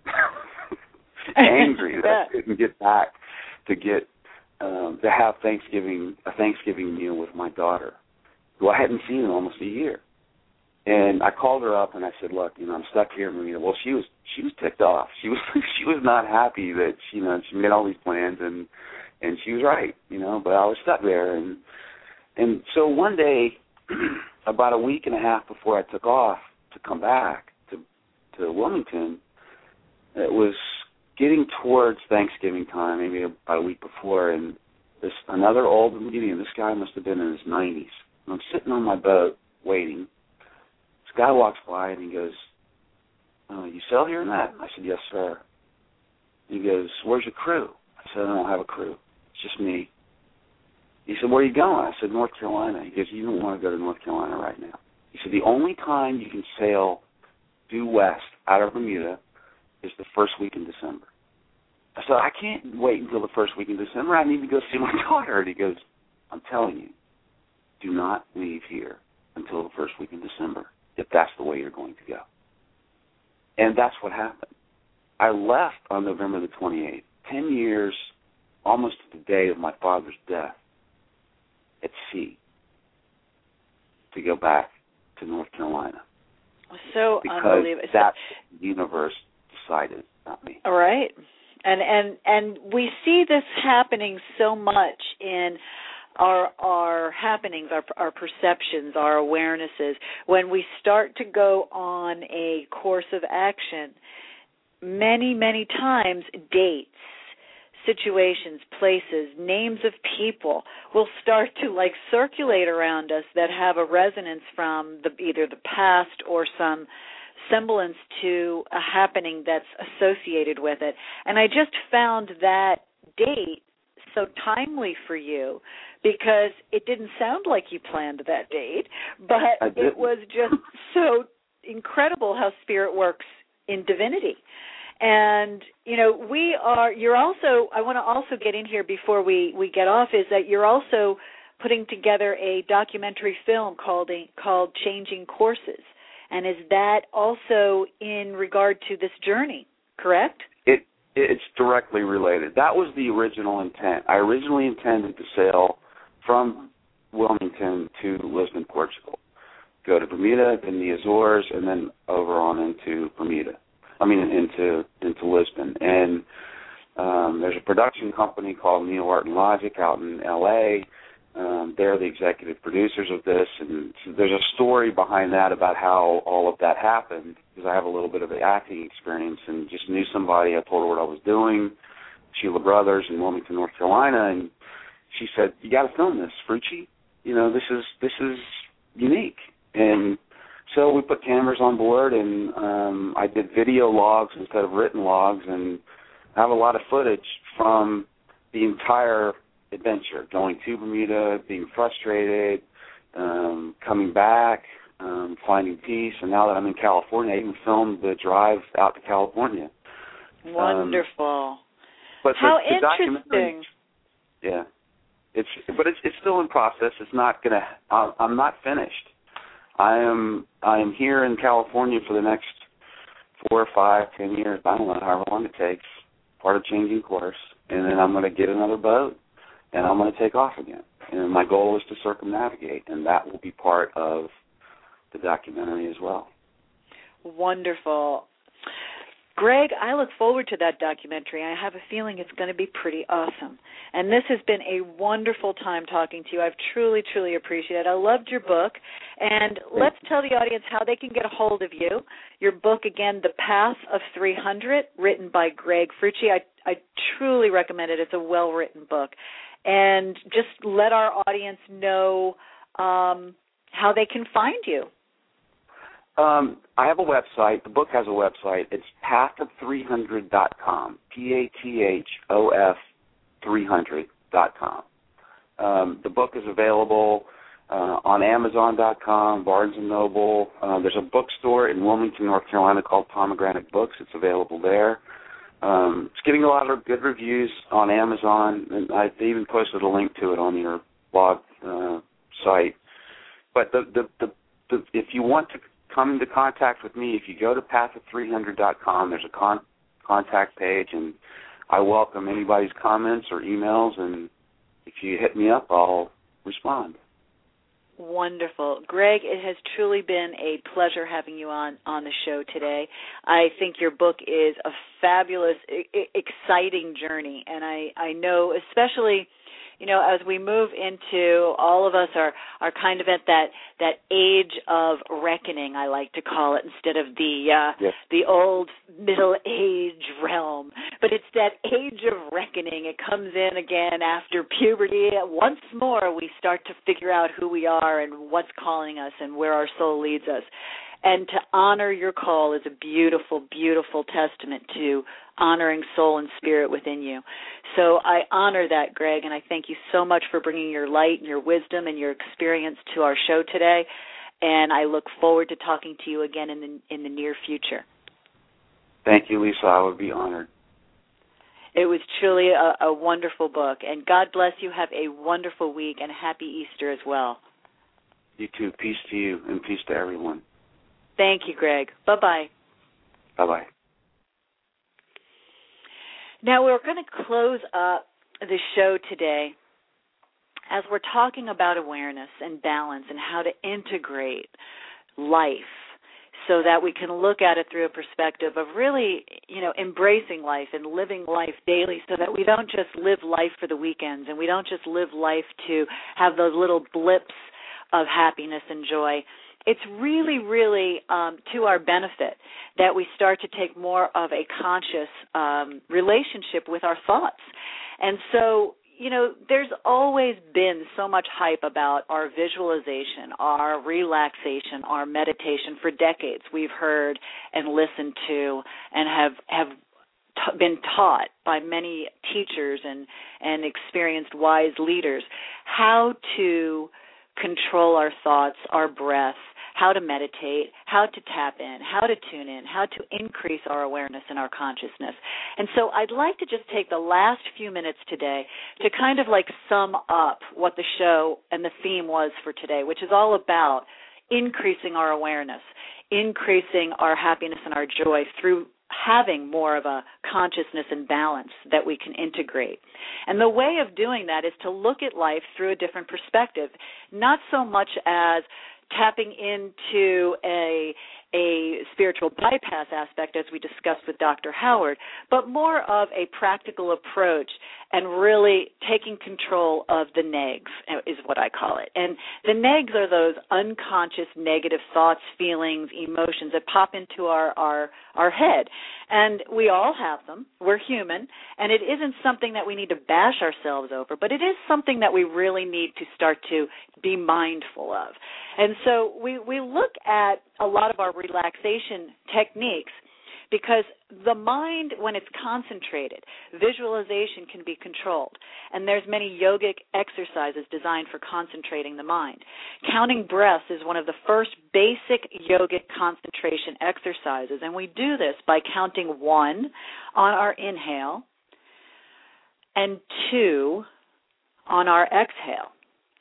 angry that I couldn't get back to get um, to have Thanksgiving a Thanksgiving meal with my daughter, who I hadn't seen in almost a year. And I called her up and I said, "Look, you know, I'm stuck here in Bermuda." Well, she was she was ticked off. She was she was not happy that she, you know, she made all these plans, and and she was right, you know. But I was stuck there, and and so one day, about a week and a half before I took off to come back to to Wilmington, it was getting towards Thanksgiving time, maybe about a week before, and this another old Bermudian. This guy must have been in his nineties. And I'm sitting on my boat waiting. This guy walks by and he goes, oh, "You sail here and that?" I said, "Yes, sir." He goes, "Where's your crew?" I said, "I don't have a crew. It's just me." He said, "Where are you going?" I said, "North Carolina." He goes, "You don't want to go to North Carolina right now." He said, "The only time you can sail due west out of Bermuda is the first week in December." I said, "I can't wait until the first week in December. I need to go see my daughter." And he goes, "I'm telling you, do not leave here until the first week in December, if that's the way you're going to go." And that's what happened. I left on November the twenty-eighth, ten years, almost to the day of my father's death, at sea, to go back to North Carolina. So because unbelievable. that's what the universe excited about me. All right. And and and we see this happening so much in our our happenings, our our perceptions, our awarenesses. When we start to go on a course of action, many, many times dates, situations, places, names of people will start to like circulate around us that have a resonance from the, either the past or some semblance to a happening that's associated with it. And I just found that date so timely for you because it didn't sound like you planned that date, but it was just so incredible how Spirit works in divinity. And, you know, we are, you're also, I want to also get in here before we, we get off, is that you're also putting together a documentary film called, called Changing Courses. And is that also in regard to this journey, correct? It It's directly related. That was the original intent. I originally intended to sail from Wilmington to Lisbon, Portugal, go to Bermuda, then the Azores, and then over on into Bermuda. I mean, into into Lisbon. And um, there's a production company called Neo Art and Logic out in L A Um, they're the executive producers of this, and so there's a story behind that about how all of that happened, because I have a little bit of the acting experience and just knew somebody. I told her what I was doing, Sheila Brothers in Wilmington, North Carolina, and she said, "You got to film this, Frucci. You know, this is this is unique." And so we put cameras on board, and um, I did video logs instead of written logs, and I have a lot of footage from the entire adventure, going to Bermuda, being frustrated, um, coming back, um, finding peace, and now that I'm in California, I even filmed the drive out to California. Wonderful. Um, but How the, the interesting. Yeah, it's but it's it's still in process. It's not gonna. I'm, I'm not finished. I am I am here in California for the next four or five, ten years. I don't know, however long it takes. Part of changing course, and then I'm going to get another boat. And I'm going to take off again. And my goal is to circumnavigate, and that will be part of the documentary as well. Wonderful. Greg, I look forward to that documentary. I have a feeling it's going to be pretty awesome. And this has been a wonderful time talking to you. I've truly, truly appreciated it. I loved your book. And let's tell the audience how they can get a hold of you. Your book, again, The Path of three hundred, written by Greg Frucci. I, I truly recommend it. It's a well-written book. And just let our audience know um, how they can find you. Um, I have a website. The book has a website. It's path of three hundred dot com, P A T H O F three hundred dot com. Um, the book is available uh, on Amazon dot com, Barnes and Noble. Uh, there's a bookstore in Wilmington, North Carolina called Pomegranate Books. It's available there. Um, it's getting a lot of good reviews on Amazon, and I even posted a link to it on your blog uh, site. But the, the, the, the, if you want to come into contact with me, if you go to path of three hundred dot com, there's a con- contact page, and I welcome anybody's comments or emails, and if you hit me up, I'll respond. Wonderful. Greg, it has truly been a pleasure having you on, on the show today. I think your book is a fabulous, I- exciting journey, and I, I know especially, you know, as we move into, all of us are, are kind of at that, that age of reckoning, I like to call it, instead of the uh, yes. the old middle age realm. But it's that age of reckoning. It comes in again after puberty. Once more, we start to figure out who we are and what's calling us and where our soul leads us. And to honor your call is a beautiful, beautiful testament to honoring soul and spirit within you. So I honor that, Greg, and I thank you so much for bringing your light and your wisdom and your experience to our show today. And I look forward to talking to you again in the in the near future. Thank you, Lisa. I would be honored. It was truly a, a wonderful book. And God bless you. Have a wonderful week, and happy Easter as well. You too. Peace to you, and peace to everyone. Thank you, Greg. Bye-bye. Bye-bye. Now, we're going to close up the show today as we're talking about awareness and balance and how to integrate life, so that we can look at it through a perspective of really, you know, embracing life and living life daily, so that we don't just live life for the weekends, and we don't just live life to have those little blips of happiness and joy. It's really, really um, to our benefit that we start to take more of a conscious um, relationship with our thoughts. And so, you know, there's always been so much hype about our visualization, our relaxation, our meditation. For decades we've heard and listened to and have have t- been taught by many teachers and, and experienced wise leaders how to control our thoughts, our breath, how to meditate, how to tap in, how to tune in, how to increase our awareness and our consciousness. And so I'd like to just take the last few minutes today to kind of like sum up what the show and the theme was for today, which is all about increasing our awareness, increasing our happiness and our joy through having more of a consciousness and balance that we can integrate. And the way of doing that is to look at life through a different perspective, not so much as tapping into a a spiritual bypass aspect, as we discussed with Doctor Howard, but more of a practical approach and really taking control of the negs, is what I call it. And the negs are those unconscious negative thoughts, feelings, emotions that pop into our, our, our head. And we all have them. We're human. And it isn't something that we need to bash ourselves over, but it is something that we really need to start to be mindful of. And so we, we look at a lot of our relaxation techniques because the mind, when it's concentrated, visualization can be controlled. And there's many yogic exercises designed for concentrating the mind. Counting breaths is one of the first basic yogic concentration exercises, and we do this by counting one on our inhale and two on our exhale.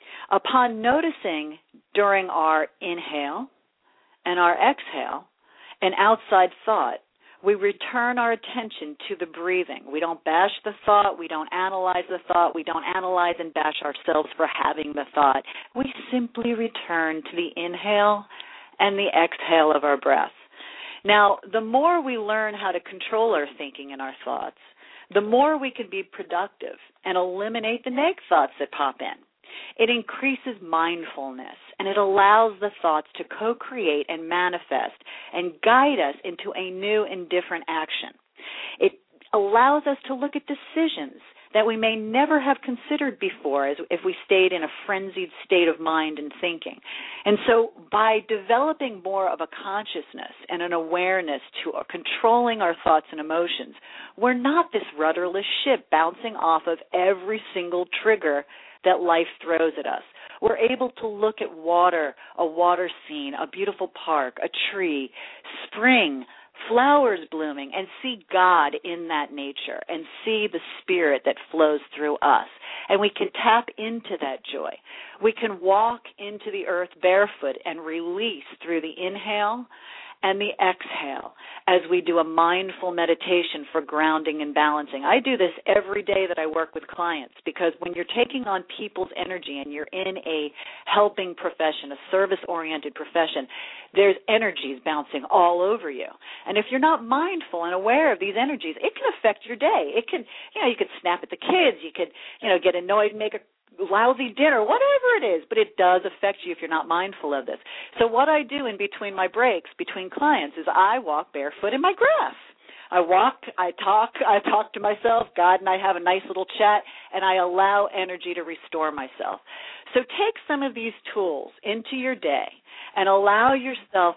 Upon noticing during our inhale and our exhale an outside thought, we return our attention to the breathing. We don't bash the thought. We don't analyze the thought. We don't analyze and bash ourselves for having the thought. We simply return to the inhale and the exhale of our breath. Now, the more we learn how to control our thinking and our thoughts, the more we can be productive and eliminate the negative thoughts that pop in. It increases mindfulness, and it allows the thoughts to co-create and manifest and guide us into a new and different action. It allows us to look at decisions that we may never have considered before as if we stayed in a frenzied state of mind and thinking. And so by developing more of a consciousness and an awareness to controlling our thoughts and emotions, we're not this rudderless ship bouncing off of every single trigger that life throws at us. We're able to look at water, a water scene, a beautiful park, a tree, spring, flowers blooming, and see God in that nature and see the spirit that flows through us. And we can tap into that joy. We can walk into the earth barefoot and release through the inhale and the exhale as we do a mindful meditation for grounding and balancing. I do this every day that I work with clients because when you're taking on people's energy and you're in a helping profession, a service-oriented profession, there's energies bouncing all over you. And if you're not mindful and aware of these energies, it can affect your day. It can, you know, you could snap at the kids, you could, you know, get annoyed and make a lousy dinner, whatever it is, but it does affect you if you're not mindful of this. So what I do in between my breaks, between clients, is I walk barefoot in my grass. I walk, I talk, I talk to myself, God and I have a nice little chat, and I allow energy to restore myself. So take some of these tools into your day and allow yourself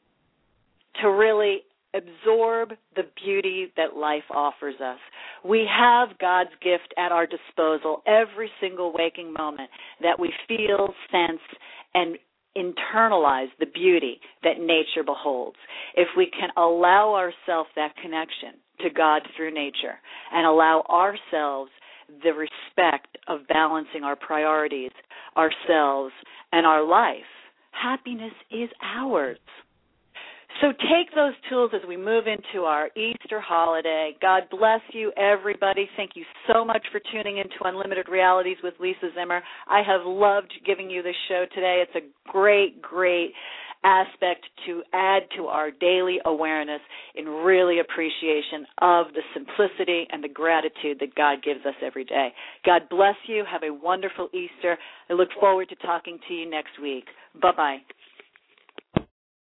to really absorb the beauty that life offers us. We have God's gift at our disposal every single waking moment that we feel, sense, and internalize the beauty that nature beholds. If we can allow ourselves that connection to God through nature and allow ourselves the respect of balancing our priorities, ourselves, and our life, happiness is ours. So take those tools as we move into our Easter holiday. God bless you, everybody. Thank you so much for tuning into Unlimited Realities with Lisa Zimmer. I have loved giving you this show today. It's a great, great aspect to add to our daily awareness in really appreciation of the simplicity and the gratitude that God gives us every day. God bless you. Have a wonderful Easter. I look forward to talking to you next week. Bye-bye.